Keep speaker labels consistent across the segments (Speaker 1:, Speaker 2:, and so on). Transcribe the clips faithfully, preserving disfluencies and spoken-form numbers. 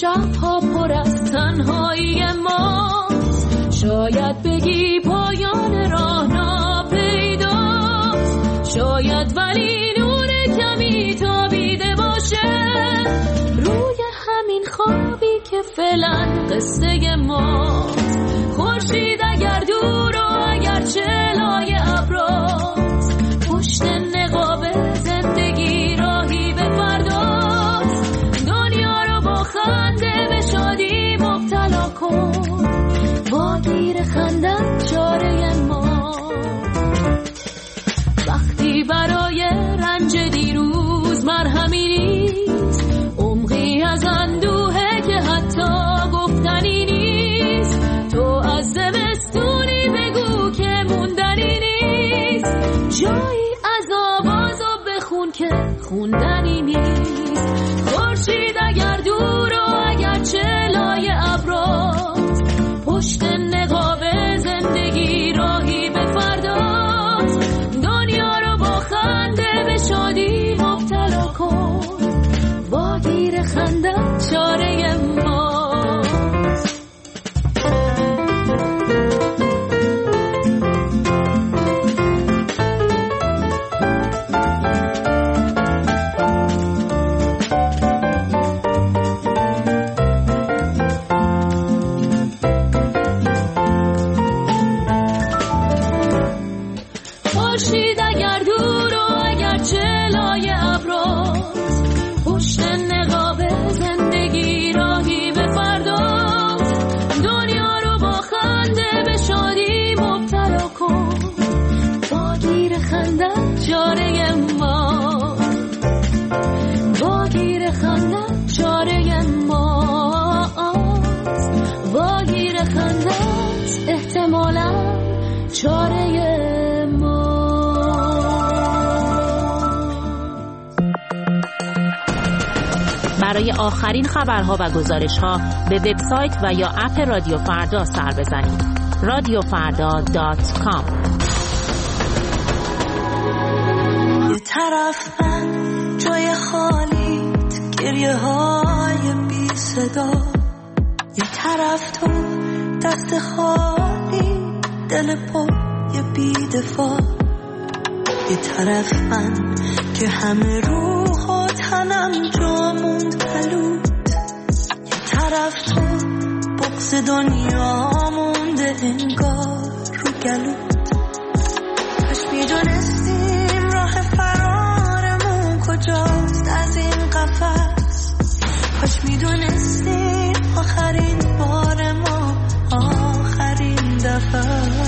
Speaker 1: شبها پر از تنهایی ما، شاید بگی پایان راه ناپیداست، شاید ولی نور کمی تابیده باشه روی همین خوابی که فعلا قصه ماست. خورشید اگر دور و اگر چلای ابراست، پشت نقاب زندگی راهی به فرداست. دنیا رو با خنده به شادی مبتلا کن، با گیر خندن چاره ما. وقتی برای رنج دیروز مرهمی نیست، عمقی از اندوهه که حتی گفتنی نیست. تو از زمستونی بگو که موندنی نیست، جایی از آواز و بخون که خوندنی نیست. خورشید اگر دور و اگر چلای ابراست، پشت نقاب زندگی راهی به فرداست. دنیا رو با خنده به شادی مبتلا کن، با گیر خندن چاره ما. خورشید اگر دور و اگر چلای ابراست، پشت نقاب زندگی راهی به فرداست. دنیا رو با خنده به شادی مبتلا کن، با گیر خندن چاره ما، با گیر خندن چاره ما، با گیر خندن احتمالا چاره ما.
Speaker 2: برای آخرین خبرها و گزارش‌ها به وبسایت و یا اپ رادیو فردا سر بزنید. رادیو فردا دات کام.
Speaker 3: یه طرف من جای خالی، گریه های بی صدا، یه طرف تو دست خالی، دل پر یه بی دفاع. یه طرف من که همه روح و تنم جا موند پلود، یه طرف تو بغض دنیا مونده انگار رو گلود. کاش میدونستیم راه فرارمون کجاست از این قفس، کاش میدونستیم آخرین بار ما آخرین دفعه.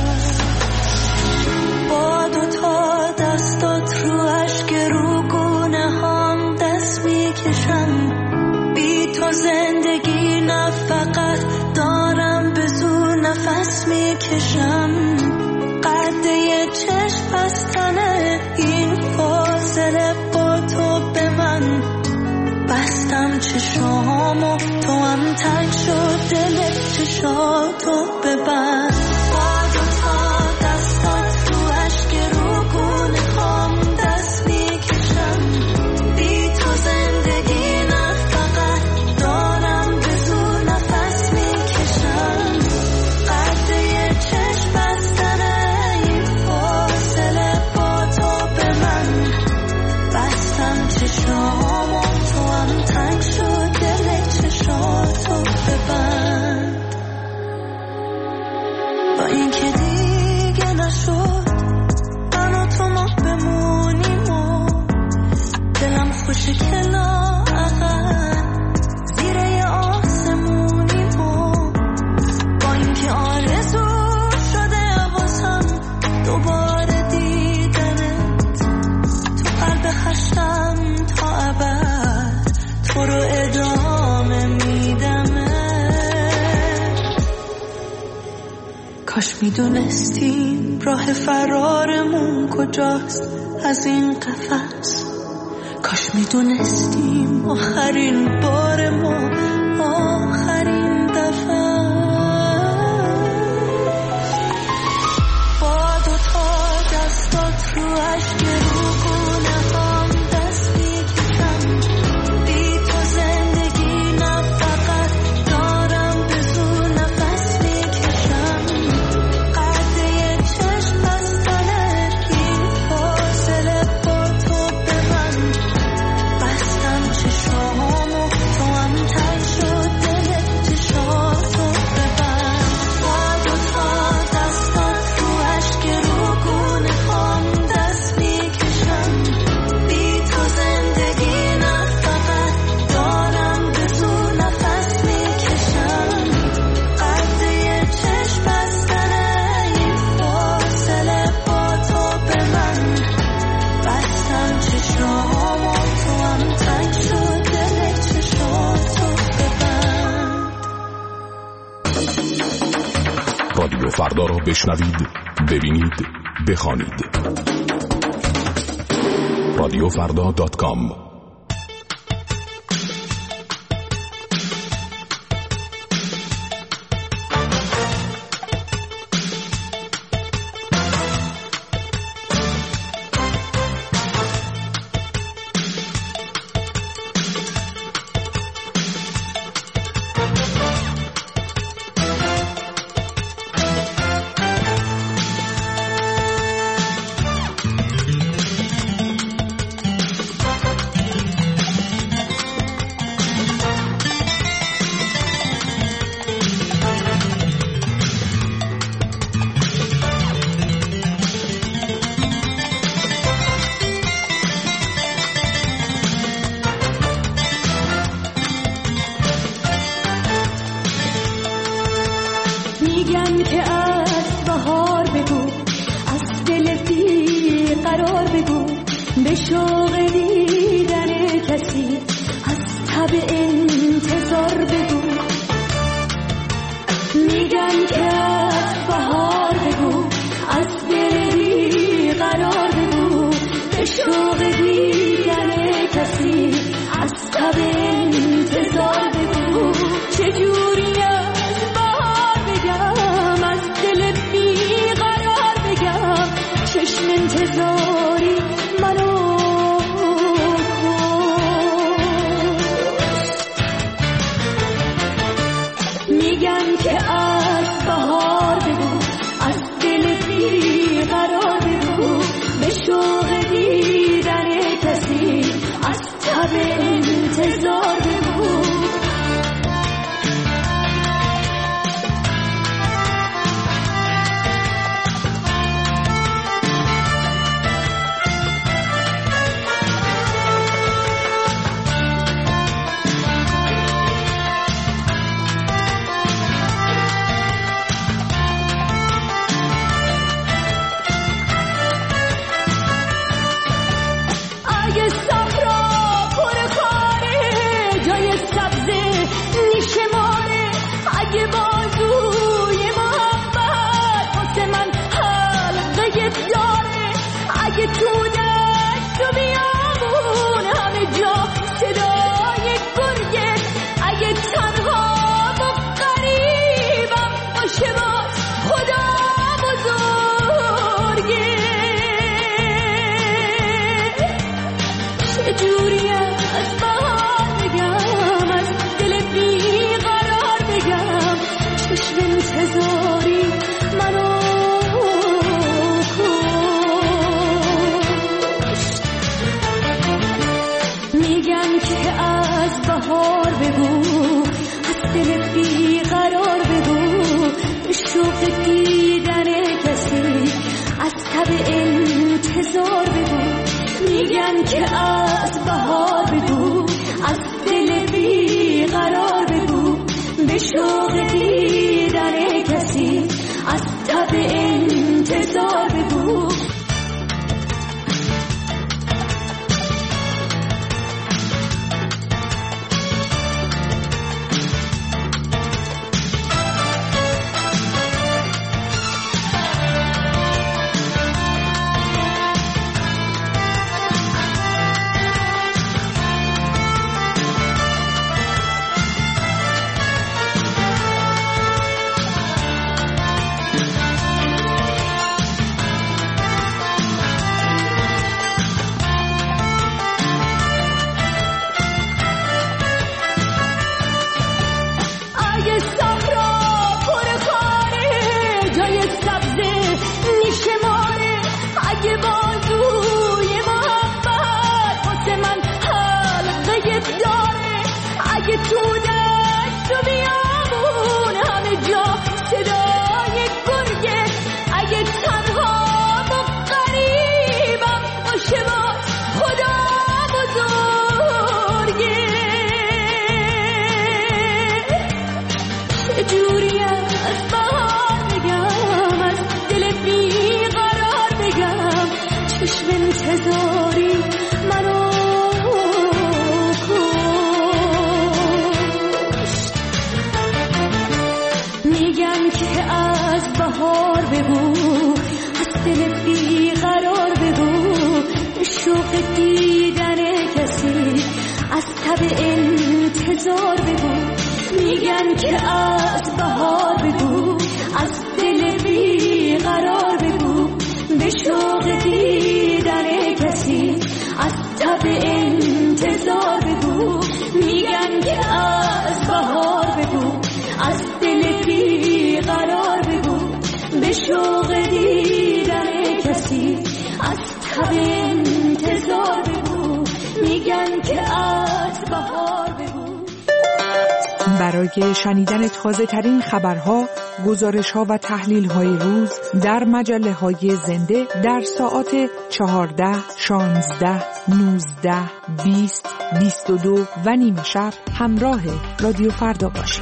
Speaker 3: با دوتا دستات رو اشک رو گونه هم دست میکشم، بی تو زندگی نه فقط دارم به زور نفس میکشم. قده چشم بستنه این فاصله با تو به من، بستم چشامو تو هم تنگ شد دل چشاتو ببند. با دوتا دستات رو اشک رو گونه هم دست میکشم، بی تو زندگی نه فقط دارم به زور نفس میکشم. قده چشم بستنه این فاصله با تو به من، بستم چشامو تو هم تنگ شد دل چشاتو ببند. با اینکه دیگه نشد من و تو ما بمونیم و دلم خوشه که لااقل زیر یه آسمونیم و با اینکه آرزو شده واسم دوباره دیدنت، تو قلب خشم تا ابد تو رو ادامه میدمه. کاش میدونستیم راه فرارمون کجاست از این قفس، کاش میدونستیم آخرین بار ما آخرین دفعه. با دوتا دستات رو اشک رو گونه هم دست میکشم، بی تو زندگی نه فقط
Speaker 4: رادیو فردا را بشنوید، ببینید، بخوانید. رادیو فردا دات کام.
Speaker 1: میگن که از بهار بگو، از دل بی قرار بگو، به شوق دیدن کسی از تب انتظار بگو. میگن که از بهار بگو، از دل بی قرار بگو، به شوق دیدن کسی از تب انتظار بگو. چجوری چشم انتظاری منو میگن که از بهار بگو، از دل بی قرار بگو، به شوق دیدن کسی از تب انتظار بگو. میگن که از بهار بگو، از دل بی قرار بگو، به شوق دیدن کسی از تب انتظار بگو. میگن که از بهار بگو، از دل بی قرار بگو، به شوق دیدن کسی از تب انتظار بگو. انتظاری منو کشت. میگن که از بهار بگو، از دل بیقرار بگو، شوق دیدن کسی، از تب انتظار بگو. میگن که از بهار بگو، از دل بیقرار بگو، به شوق دیدن کسی، از تب انتظار بگو. میگن که از بهار بگو، از دل بیقرار بگو، به شوق دیدن کسی، از تب انتظار بگو. میگن که از بهار بگو.
Speaker 5: برای شنیدن تازه ترین خبرها، گزارش ها و تحلیل های روز در مجله های زنده در ساعات چهارده، شانزده، نوزده، بیست، بیست و دو و نیمه شب همراه رادیو فردا باشید.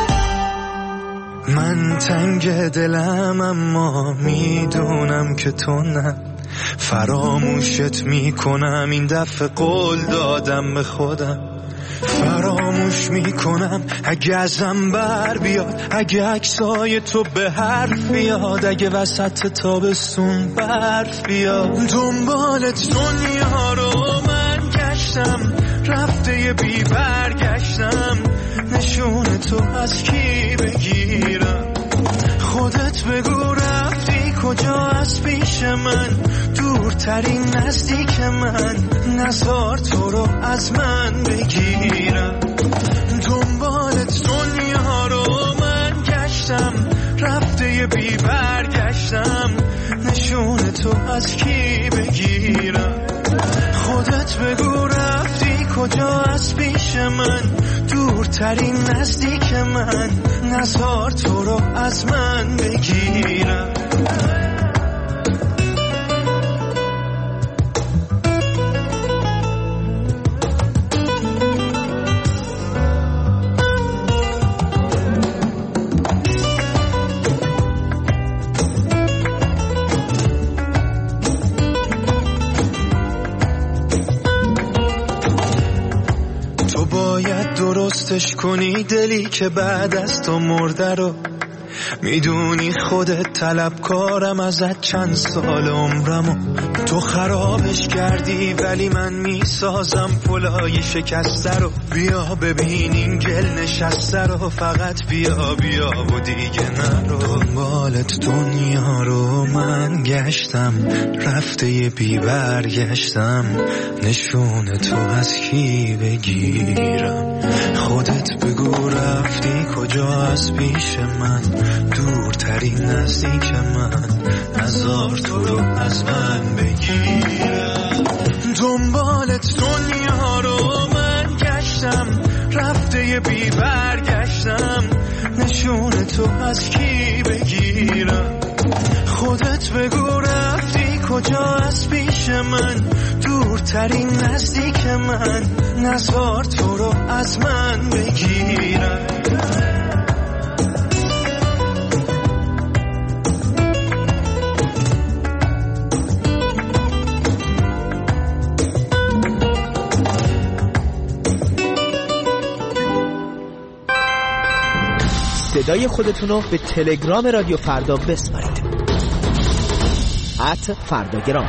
Speaker 6: من تنگ دلم اما میدونم که تو نه، فراموشت میکنم این دفعه قول دادم به خودم، فراموش میکنم اگه ازم بر بیاد، اگه عکسای تو به حرف بیاد، اگه وسط تابستون برف بیاد. دنبالت دنیا رو من گشتم، رفته بی برگشتم، نشون تو از کی بگیرم؟ خودت بگو رفتی کجا از پیش من، دورترین نزدیک من، نزار تو رو از من بگیرم. دنبالت دنیا رو من گشتم، رفته بی برگشتم، نشون تو از کی بگیرم؟ خودت بگو رفتی کجا از پیش من، دورترین نزدیک من، نزار تو رو از من بگیرم. درستش کنی دلی که بعد از تو مرده رو، میدونی خودت طلبکارم ازت چند سال عمرمو، تو خرابش کردی ولی من میسازم پلای شکسته رو. بیا ببین این گل نشسته رو، فقط بیا بیا و دیگه نرو. دنبالت دنیا رو من گشتم، رفته بی برگشتم، نشون تو از کی بگیرم؟ خودت بگو رفتی کجا از پیش من، دورترین نزدیک من، نزار تو رو از من بگیرم. دنبالت دنیا رو من گشتم، رفته بی برگشتم، نشون تو از کی بگیرم؟ خودت بگو رفتی کجا از پیش من، دورترین نزدیک من، نزار تو رو از من بگیرم.
Speaker 7: صدای خودتون رو به تلگرام رادیو فردا بسپارید. ات فرداگرام.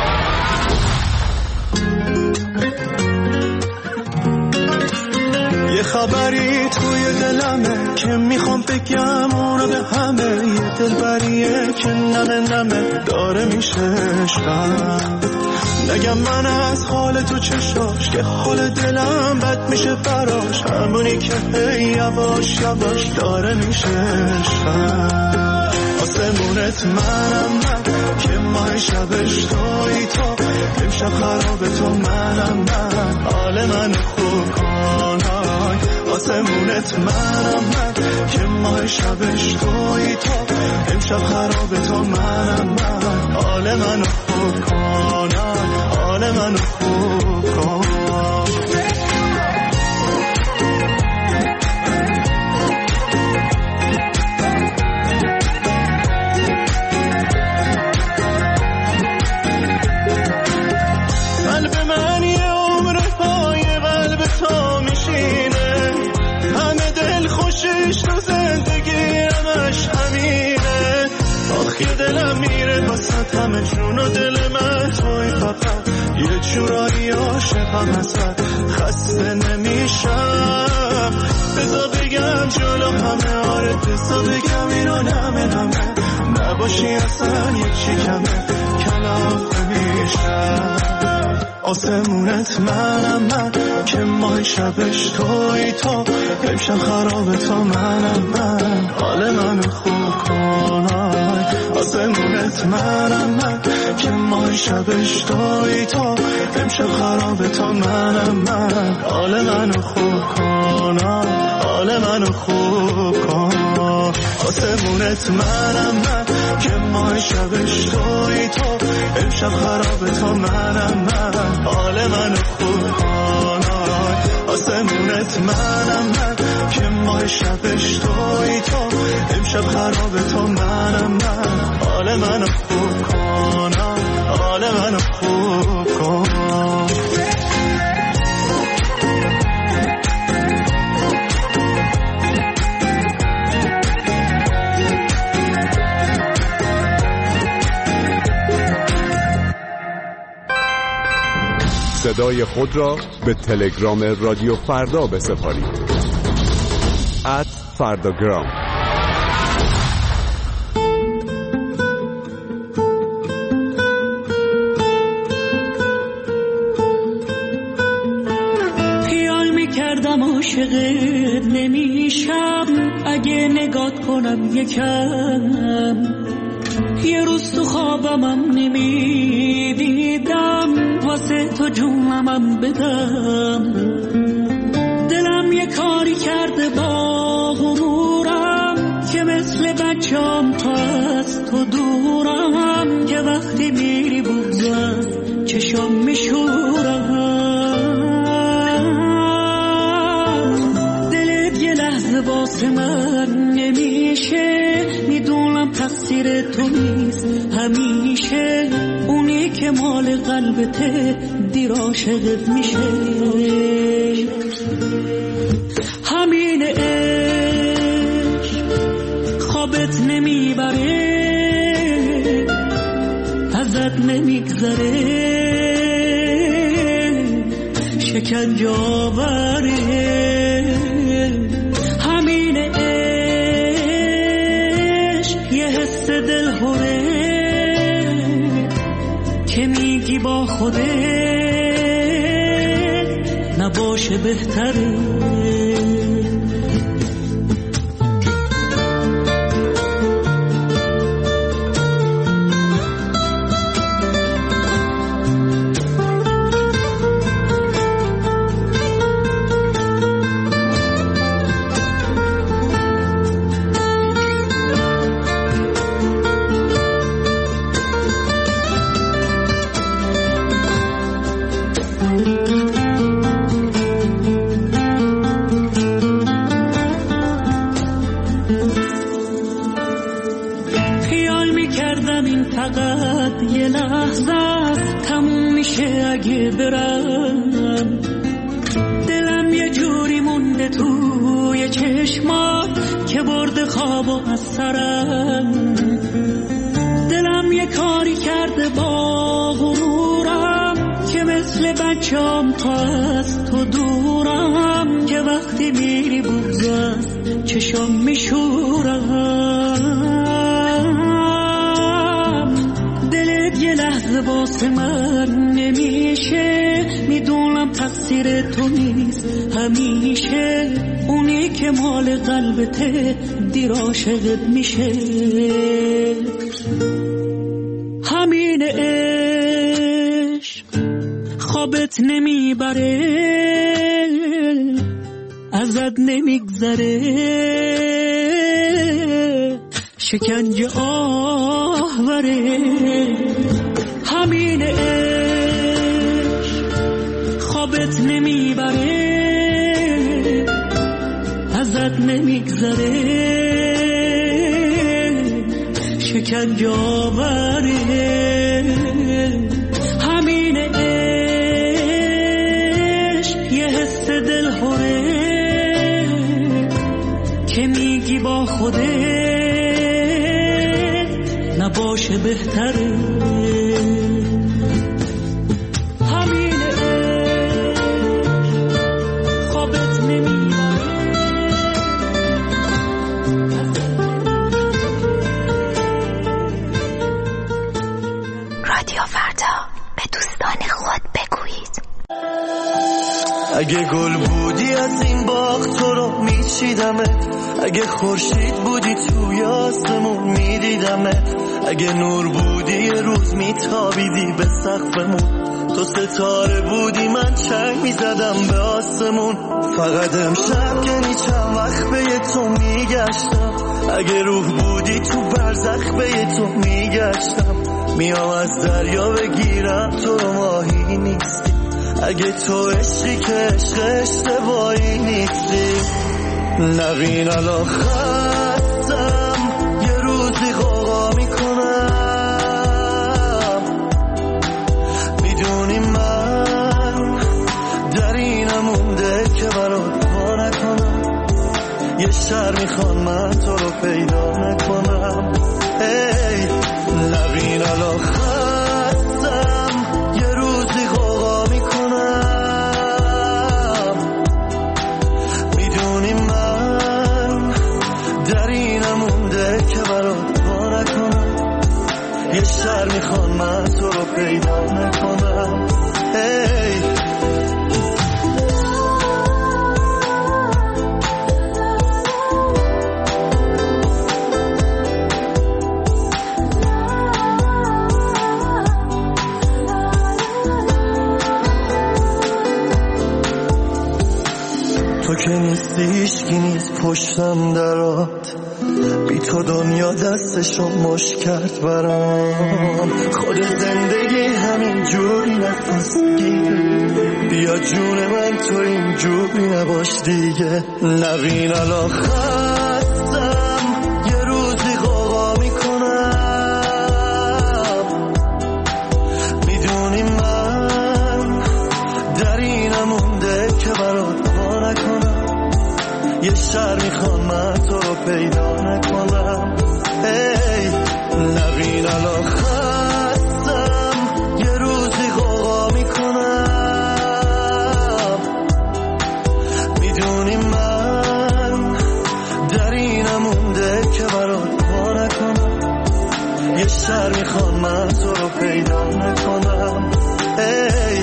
Speaker 8: یه خبری توی دلمه که میخوام بگم اون رو به همه، یه دلبریه که نمه نمه داره میشه عشقم. نگم من از حال تو چشاش که حال دلم بد میشه براش، همونی که هی یواش یواش داره میشه عشقم. آسمونت منم من که ماه شبش توی تو، امشب خراب تو منم من، حال من خوب کن. آسمونت منم من که ماه شبش توی تو، امشب خراب تو منم من، حال من خوب کن، حال من خوب کن. قلب من یه عمر پای قلب تو میشینه، همه دل خوشش تو زندگی همش همینه. همه جون و دل من توی، فقط یه جورایی عاشقم ازت خسته نمیشم. بذار بگم جلو همه، آره بذار بگم اینو نمه نمه، نباشی اصلا یه چی کمه کلافه میشم. آسمونت منم من که ماه شبش توی تو، امشب خرابه تو منم من، حال منو خوب کن. آسمونت منم من که ماه شبش توی تو، امشب خرابه تو منم من، حال منو خوب کن، حال منو خوب کن. آسمونت منم من که ماه شبش توی تو، امشب خرابه تو منم من، حال منو خوب کن. آسمونت منم من که ماه شبش توی تو، امشب خرابه تو منم من، حال منو خوب کن، حال منو خوب کن.
Speaker 4: صدای خود را به تلگرام رادیو فردا بسپارید. ات فرداگرام.
Speaker 3: خیال میکردم عاشقت نمیشم، اگه نگات کنم یکم، یه روز تو خوابمم نمیدیدم، واسه تو جونمم بدم. دلم یه کاری کرده با غرورم، که مثل بچه‌ام تا از تو دورم، که وقتی میری بغضت چشم میشورم. دلت یه لحظه واسه من نمیشه، میدونم تقصیر تو نیست همیشه، اونی که مال قلبته دیر عاشقت میشه. همین عشق خوابت نمیبره، ازت نمیگذره، شکنجه آوره. همین عشق یه حس دلهوره، که میگی با خودت نباشه بهتره. یه لحظه است تموم میشه اگه برم، دلم یه جوری مونده توی چشمات که برده خوابو از سرم. دلم یه کاری کرده با غرورم، که مثل بچه‌ام تا از تو دورم، که وقتی میری بغضت چشم میشورم. یه لحظه واسه من نمیشه، میدونم تقصیر تو نیست همیشه، اونی که مال قلبته دیر عاشقت میشه. همین عشق خوابت نمیبره، ازت نمیگذره، شکنجه آوره. همین عشق خوابت نمیبره، ازت نمیگذره، شکنجه آوره. همین عشق یه حس دلهوره، که میگی با خودت نباشه بهتره.
Speaker 8: اگه گل بودی از این باغ تو رو میچیدمت، اگه خورشید بودی توی آسمون میدیدمت، اگه نور بودی یه روز میتابیدی به سقفمون، تو ستاره بودی من چنگ میزدم به آسمون. فقط امشب که چند وقت به تو میگشتم، اگه روح بودی تو برزخ به تو میگشتم، میام از دریا بگیرم تو رو ماهی نیستی، اگه تو عشقی که عشق اشتباهی نیستی. نبین الان خستم یه روزی غوغا میکنم، میدونی من در اینم مونده که برات پا نکنم، یه شهر میخوان من تو رو پیدا نکنم. ای نبین الان خستم یه روزی غوغا میکنم، میدونی من در اینم مونده که برات پا نکنم، یه شهر میخوان من تو رو پیدا نکنم. ای تو که نیستی هیچکی نیست پشتم درات، بی تو دنیا دستشو مشت کرد برام. خود زندگی همین جوری نفس گیره، بیا جون من تو این جوری نباش دیگه. نبین الان خستم یه روزی غوغا میکنم، میدونی من در اینم مونده که برات پا نکنم، یه شهر میخوام من تو رو پیدا نکنم. ای نبین الان خستم یه روزی غوغا میکنم، میدونی من در اینم مونده که برات پا نکنم، یه شهر میخوام من تو رو پیدا نکنم. ای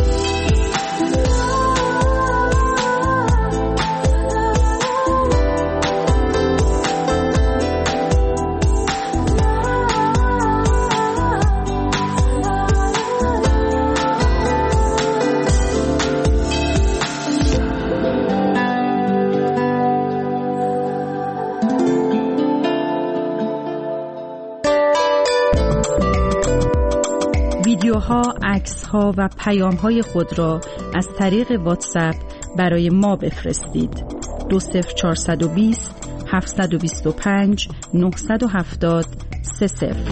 Speaker 9: ویدیوها، عکس‌ها و پیام‌های خود را از طریق واتساپ برای ما بفرستید. دو صفر چهارصد و بیست هفتصد و بیست و پنج نهصد و هفتاد سه صفر.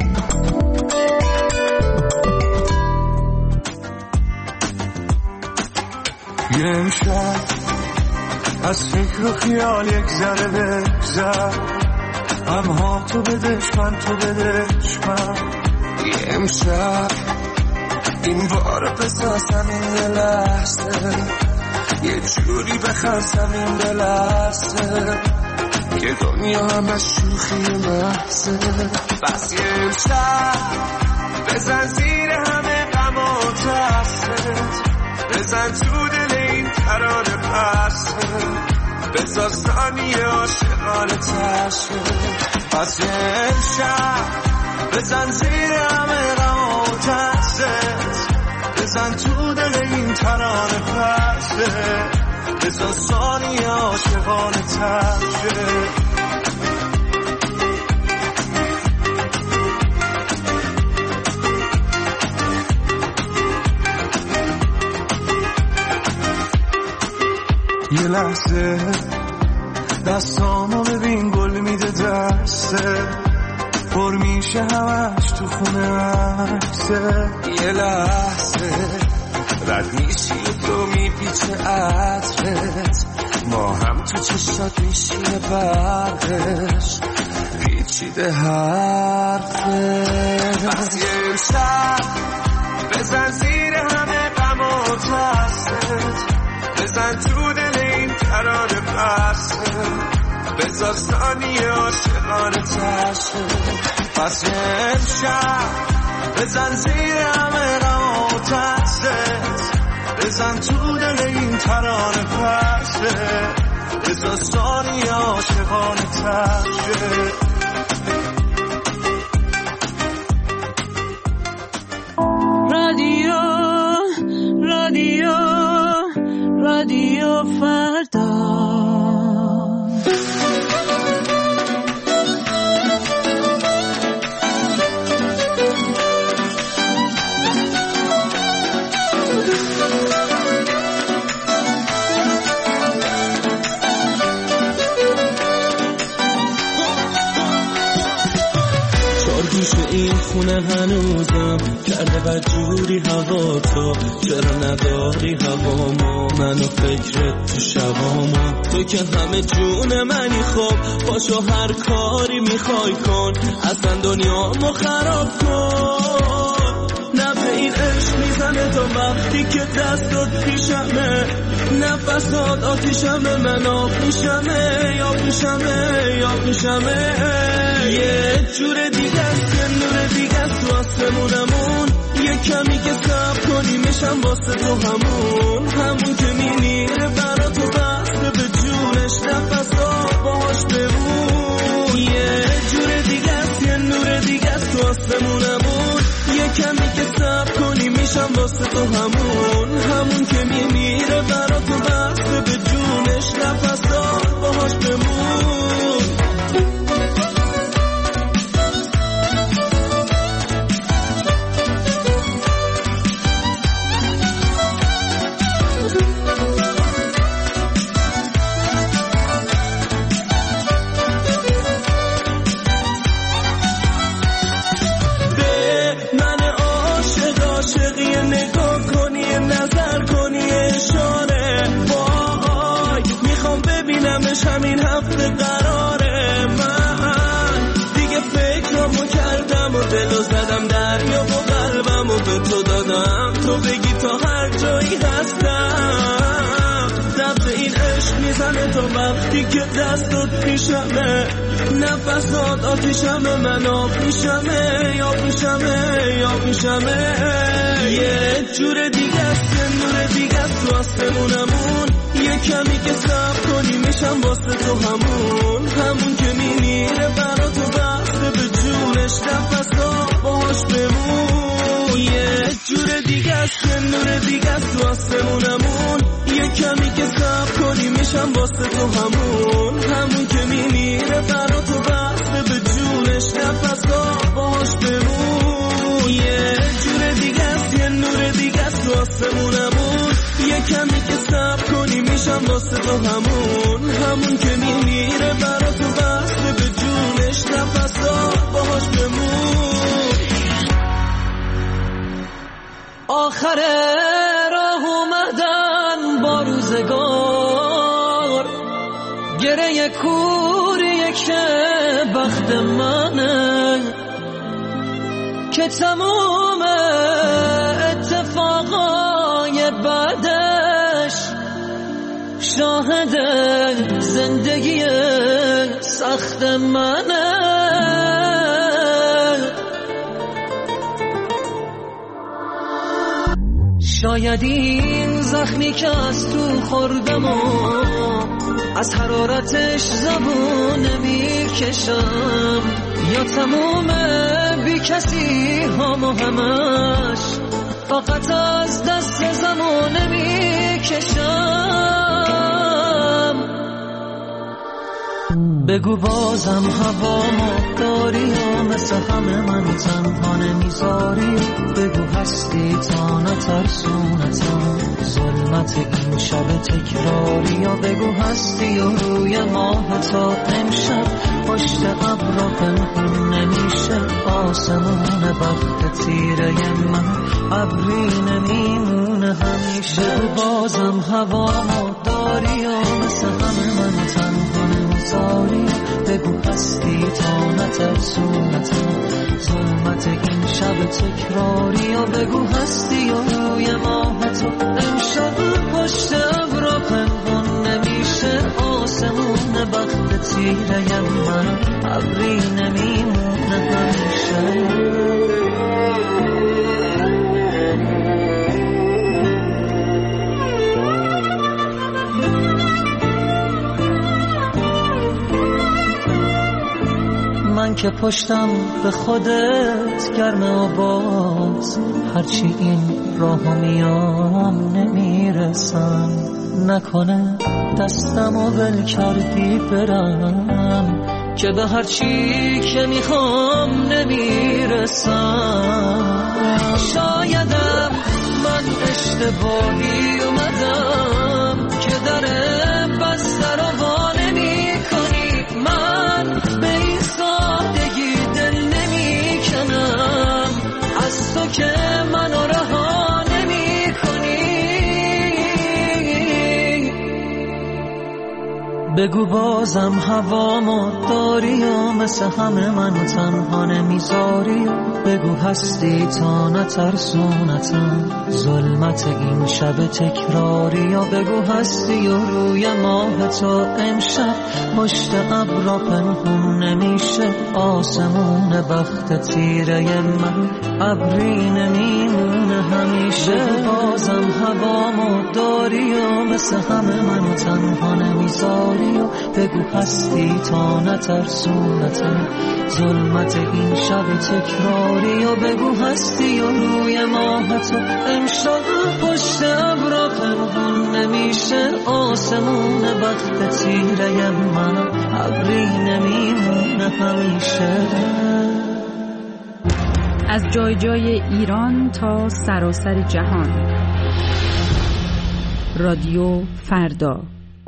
Speaker 8: یه امشب از فکر و خیال یک ذره بگذر، همها تو بدش من تو بدش من. یه امشب این بار بسازم این یه لحظه، یه جوری بخستم این یه لحظه که دنیا همه شوخی محضه. بس یه امشب بزن زیر همه غم و ترست، بزن تو دل این ترانه پسته، بزن ثانیه عاشقانه تشه. پس یه امشب بزن زیر همه غم و ترست، بزن تو دل این ترانه پسته، بزن ثانیه عاشقانه تشه. یه لحظه دستامو ببین گل میده دسته، پر میشه همش تو خونه عکسه. یه لحظه رد میشی و تو میپیچه عطرت، ما هم تو چشات میشینه برقش،
Speaker 10: پیچیده حرفه. پس یه امشب بزن زیر همه غم و ترست، بزن تو دل این ترانه پسته، بذار ثانیه عاشقانه تشه. پس یه امشب بزن زیر همه غم و ترست، بزن تو دل این ترانه پسته، بذار ثانیه عاشقانه تشه.
Speaker 3: رادیو رادیو رادیو فردا.
Speaker 11: این خونه هنوزم کرده بدجوری هوا، تو چرا نداری هوامو، منو فکرت تو شبامو. تو که همه جون منی، خب باشو هر کاری میخوای کن، اصلا دنیامو خراب کن. نفع این عشق میزنه تا وقتی که دستات پیشمه، نفسات آتیشمه، من آب میشمه یا میشمه یا میشمه. یه جور دیگه است، یه نور دیگه است تو آسمونمون، یه کمی که صبر کنی میشم واسه تو همون، همون که میمیره برا تو بسته به جونش، نفسات باهاش بمون. یه جور دیگه است، یه نور دیگه است تو آسمونمون، یه کمی که صبر کنی میشم واسه تو همون، همون که میمیره برا تو بسته به جونش، نفسات باهاش بمون. همین هفته قراره، من دیگه فکرامو کردم و دلو زدم دریا و قلبمو به تو دادم، تو بگی تا هر جایی هستم. دفع این عشق میزنه تا وقتی که دستات پیشمه، نفسات آتیشمه، من آب میشمه یا میشمه یا میشمه. یه جور دیگه است، یه نور دیگه است تو آسمونمون، یه کمی که صبر کنی میشم واسه تو همون، همون که میمیره برا تو بسته به جونش، نفسا باهاش بمون. یه جور دیگه است، یه نور دیگه است تو آسمونمون، یه کمی که صبر کنی میشم واسه تو همون، همون که میمیره برا تو بسته به جونش، نفسا باهاش بمون. یه جور دیگه است، یه نور دیگه است تو آسمونمون، یه کمی که صبر کنی میشم واسه تو همون، همون که میمیره برا تو بسته به جونش، نفسا باهاش بمون.
Speaker 3: آخر راه اومدن با روزگار، گره کوریه که بخت منه، که تموم اتفاقای بعدش شاهد زندگی سخت منه. شاید این زخمی که از تو خوردم و از حرارتش زبون نمیکشم، یا تموم بی کسی هم و همش فقط از دست زمان نمیکشم. بگو بازم هوامو داری یا مثل همه من تنها نمیذاری، بگو هستی تا نترسونتم ظلمت این شب تکراری، یا بگو هستی و روی ماه تا امشب پشت ابرا پنهون نمیشه، آسمون بخت تیره من ابری نمیمونه همیشه. بگو بازم هوامو داری یا مثل همه من تنها نمیذاری، میذاری بگو هستی تا نترسونتم ظلمت این شب تکراری و بگو هستی و روی ماه تو امشب پشت ابرا پنهون نمیشه آسمون بخت تیره من ابری نمیمونه همیشه من که پشتم به خودت گرمه و باز هرچی این راه میام نمیرسم نکنه دستم و ول کردی برم که به هرچی که میخوام نمیرسم شایدم من اشتباهی اومدم که در بسته رو وا نمی کنی من به این سادگی دل نمی کنم از تو که منو رها نمی کنی بگو بازم هوامو داری و مثل همه منو تنها نمیذاری بگو هستی تا نترسونتم ظلمت این شب تکراری و بگو هستی و روی ماه تو امشب پشت ابرا پنهون نمیشه آسمون بخت تیره من ابری نمیمونه همیشه بازم هوامو داری و مثل همه منو تنها نمیذاری و بگو هستی تا نترسونتم ظلمت این شب تکراری و بگو هستی و روی ماه تو امشب پشت ابرا پنهون نمیشه آسمون بخت تیره من ابری نمیمونه همیشه
Speaker 9: از جای جای ایران تا سراسر جهان رادیو فردا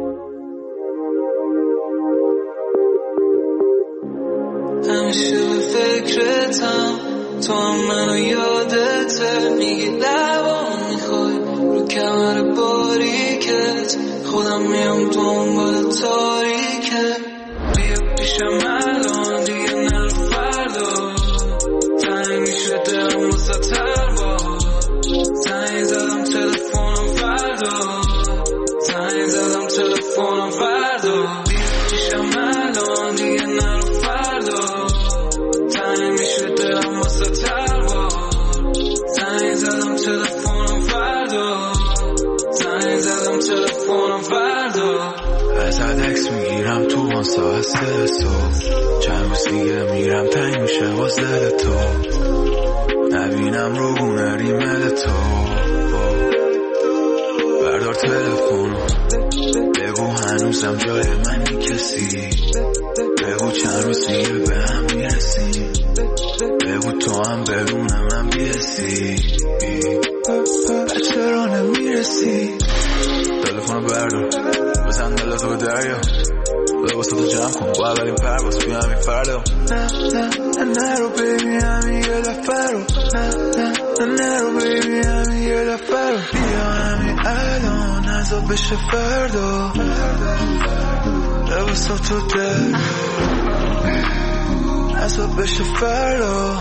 Speaker 10: همیشه به فکرتم تو هم منو یادته میگی لبام میخوای رو کمر باریکت خودم میام دنبال تاریکت بیا پیشم الان دیگه نرو فردا تنگ میشه دلم واسه تر با زنگ زدم تلفنم فردا زنگ زدم تلفنم فردا بیا پیشم الان دیگه نرو فردا تنگ میشه دلم واسه تر با زنگ زدم تلفنم فردا زنگ زدم تلفنم فردا ازت عکس میگیرم تو اون ساعت سه صبح چند روز دیگه میرم تنگ میشه باز دل تو نبینم رو گونه ریمل تو بردار تلفن بگو هنوزم جای منی کسی بگو چند روز دیگه به هم میرسی بگو تو هم برونه من بیرسی بچه را نمیرسی تلفن بردار بزن دلتو به دریا لباس تو جمع کن با اولین پرواز بیا همین فردا نه نه نه نرو بیبی همین یه دفعه رو نه نه نه نرو بیبی همین یه دفعه رو بیا همین الان نزا بشه فردا لباس تو دریا نزا بشه فردا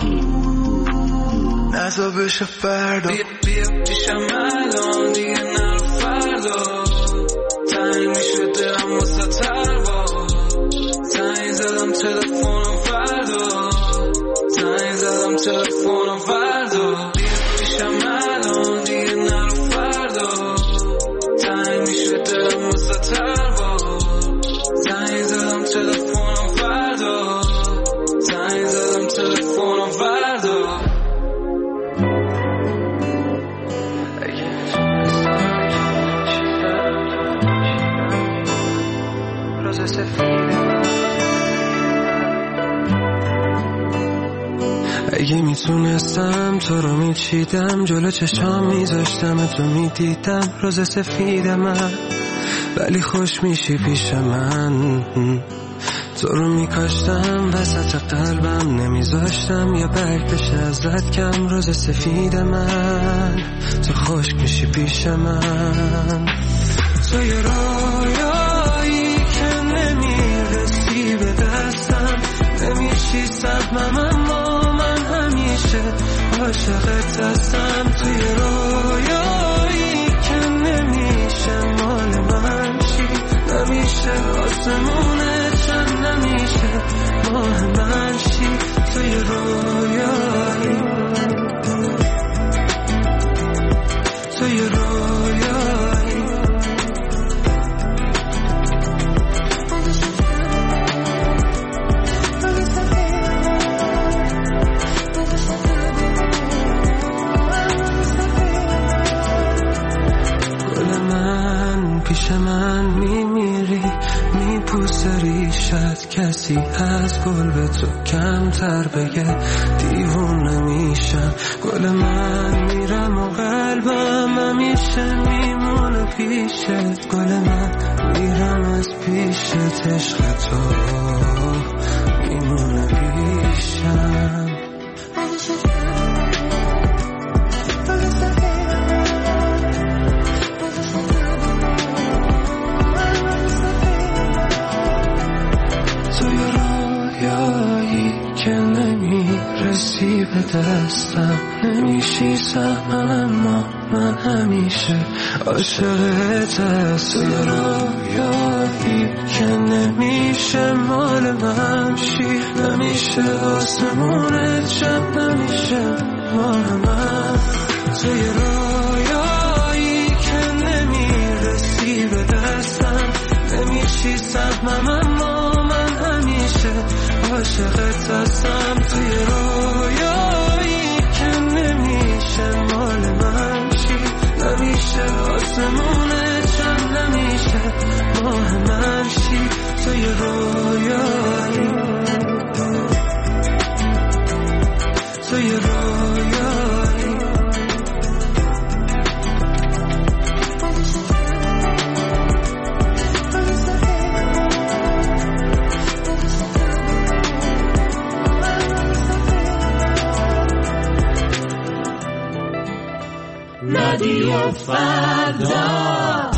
Speaker 10: نزا بشه فردا بیا بیا پیشم الان دیگه نرو فردا تنگ میشه دلم واسه تر با زنگ زدم تلفنم فردا زنگ زدم تلفنم فردا بیا پیشم الان دیگه نرو فردا تنگ میشه دلم واسه تر با زنگ زدم تلفنم فردا زنگ زدم تلفنم فردا اگه میتونستم تو رو میچیدم جلو چشام میذاشتم تو میدیدم روز سفید من ولی خوش میشی پیش من تو رو میکاشتم وسط قلبم نمیذاشتم یا برگ بشه ازت کم روز سفید من تو خوش میشی پیش من تو یه رویایی که نمیرسه
Speaker 11: نمیشی سهمم، اما من همیشه عاشقت هستم. توی رویایی که نمیشه مال من شی، نمیشه آسمونه چند، نمیشه ماه من شی. توی رویایی، توی رویایی گل من پیش من میمیری، میپوسه ریشت، کسی از گل به تو کمتر بگه دیوونه میشم. گل من میرم و قلبم همیشه میمونه پیشت. گل من میرم از پیشت، عشق تو میمونه پیشم. که نمیرسی به دستم، نمیشی سهمم، اما من همیشه عاشقت هستم. رویایی که نمیشه مال من شی، نمیشه آسمون شب، نمیشه مال من. توی رویایی که نمیرسی به دستم، نمیشی سهمم، اما من همیشه عاشقت هستم. توی رویایی که نمیشه مال من شی، نمیشه آسمونه چند، نمیشه ماه من شی. توی رویایی، توی رویایی
Speaker 12: رادیو فردا.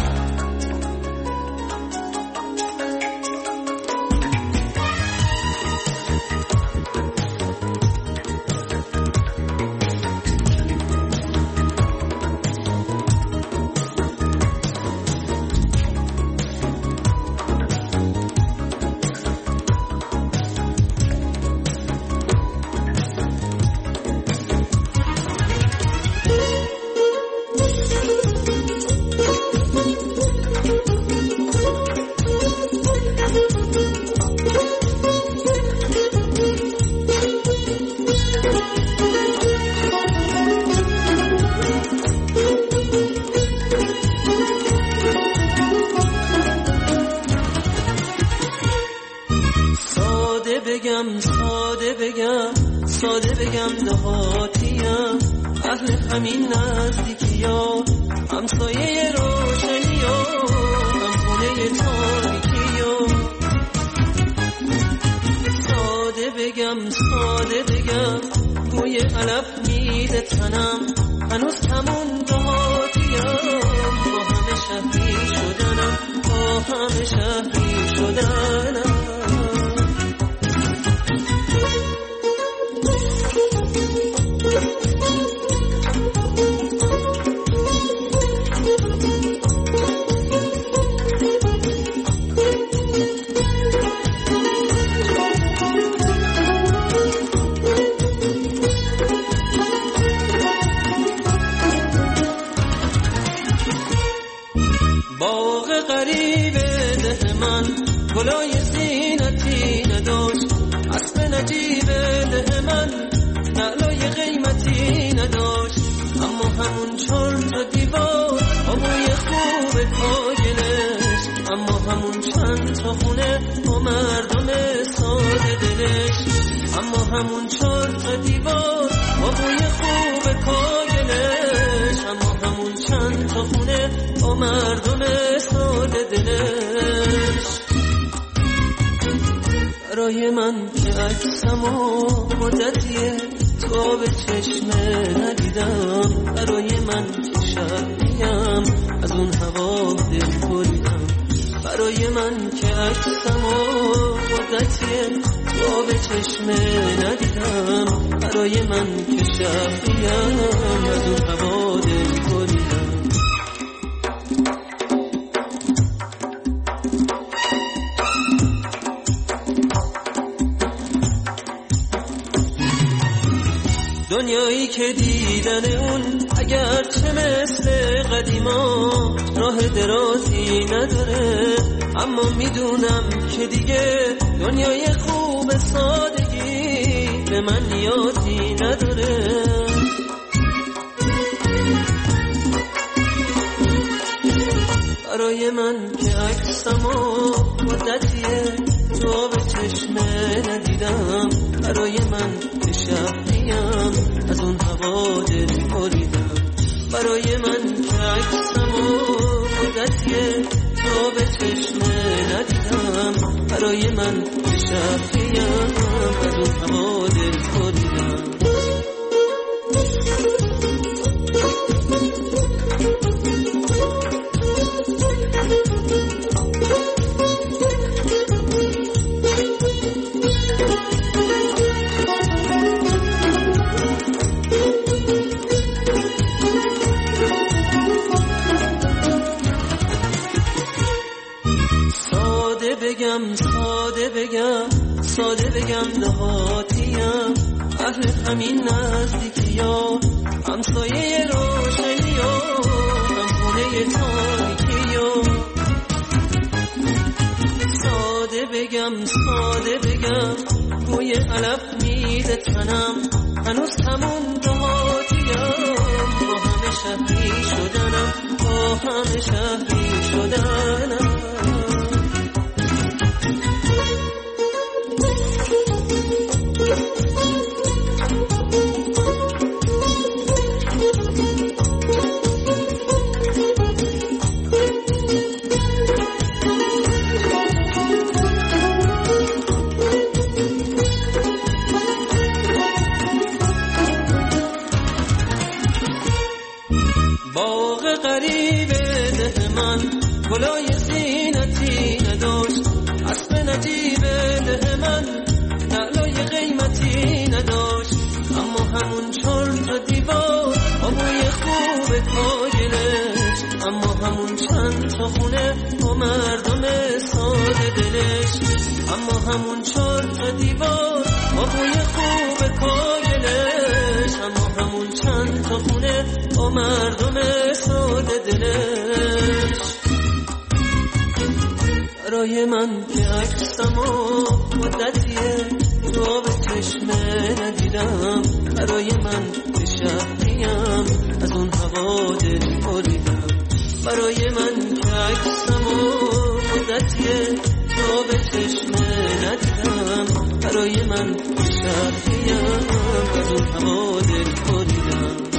Speaker 11: همین نزدیکی ها، همسایه روشنی ها، هم خونه تاریکی ها. ساده بگم ساده بگم بوی علف میده تنم، هنوز تموم دهاتیم. با همه شهری شدنم، با همه شهری شدنم. گلای زینتی نداشت، اسب نجیب ده من نعلای قیمتی نداشت. اما همون چار تا دیوار آبوی خوب پاگلش، اما همون چند تا خونه با مردم ساده دلش. اما همون چار تا دیوار آبوی خوب پاگلش، اما همون چند تا خونه با مردم ساده دلش. برای من که عکسمو مدتیه تو به چشمه ندیدم، برای من که شبیم از اون هوا دل بریدم، برای من که عکسم و مدتیه تو به چشمه ندیدم، برای من که شهریم از اون هوا دل بریدم. دنیایی که دیدن اون اگرچه مثل قدیما راه درازی نداره، اما میدونم که دیگه دنیای خوب سادگی به من نیازی نداره. برای من که عکسم و مدتیه تو به چشمه ندیدم، برای من که شهریم از اون هوا دل بریدم. برای من که عکسم و مدتیه تو به چشمه ندیدم، برای من که شهریم از اون هوا دل بریدم. بگم ساده بگم ساده بگم دهاتیم، اهل همین نزدیکی ها، همسایه روشنی ها، همخونه تاریکی ها. ساده بگم ساده بگم بوی علف میده تنم، هنوز همون دهاتیم، با همه شهری شدنم، با همه شهری شدنم. باغ غریب ده من گلای زینتی نداشت، اسب نجیب ده من نعلای قیمتی نداشت، اما همون چار تا دیوار با بوی خوب کاگلش، اما همون چند تا خونه با مردم ساده دلش، اما همون چار تا دیوار با بوی خوب کاگلش، اما همون چند تا خونه با مردم ساده دلش. برای من که عکسم و مدتیه تو به چشمه ندیدم، برای من که شهریم از اون هوا دل بریدم. برای من که عکسم و مدتیه تو به چشمه ندیدم، برای من که شهریم از اون هوا دل بریدم.